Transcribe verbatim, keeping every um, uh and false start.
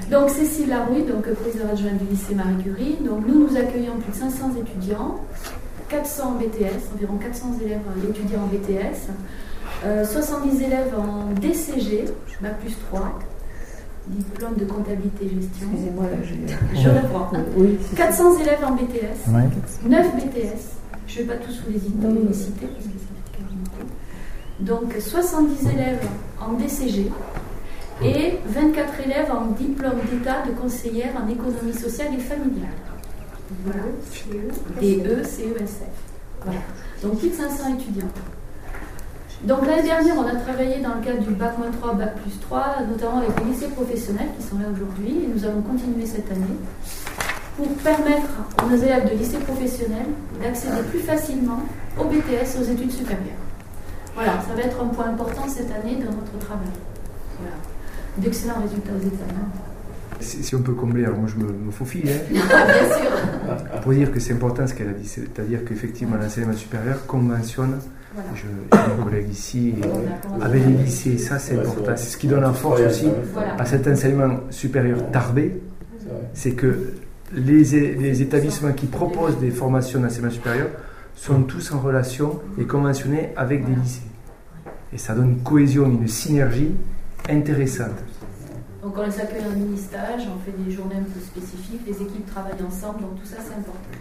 Donc Cécile Larouille, donc professeure adjointe du lycée Marie Curie. Donc nous, nous accueillons plus de cinq cents étudiants, quatre cents en B T S, environ quatre cents élèves étudiants en B T S, euh, soixante-dix élèves en D C G, bac plus trois, diplôme de comptabilité gestion. Excusez-moi, là, je, je reprends. Oui, quatre cents élèves en B T S, Ouais. neuf B T S, je ne vais pas tous vous les les citer parce que ça fait quarante. Donc soixante-dix élèves en D C G et vingt-quatre élèves en diplôme d'état de conseillère en économie sociale et familiale. Voilà. D E C E S F. Voilà. Donc plus de cinq cents étudiants. Donc l'année dernière, on a travaillé dans le cadre du bac trois, bac plus trois, notamment avec les lycées professionnels qui sont là aujourd'hui, et nous allons continuer cette année pour permettre à nos élèves de lycée professionnel d'accéder plus facilement au B T S, aux études supérieures. Voilà, ça va être un point important cette année dans notre travail. Voilà. D'excellents résultats aux examens. Si, si on peut combler, alors moi je me, me faufile, hein, Bien sûr. pour dire que c'est important ce qu'elle a dit, c'est-à-dire qu'effectivement l'enseignement supérieur conventionne, Voilà. je, j'ai un collègue ici, et avec les lycées, ça c'est important, c'est ce qui donne la force aussi Voilà. à cet enseignement supérieur tarbé, c'est que les, les établissements qui proposent des formations d'enseignement supérieur sont tous en relation et conventionnés avec des lycées. Et ça donne une cohésion, une synergie intéressante. Donc on les accueille en mini-stage, on fait des journées un peu spécifiques, les équipes travaillent ensemble, donc tout ça c'est important.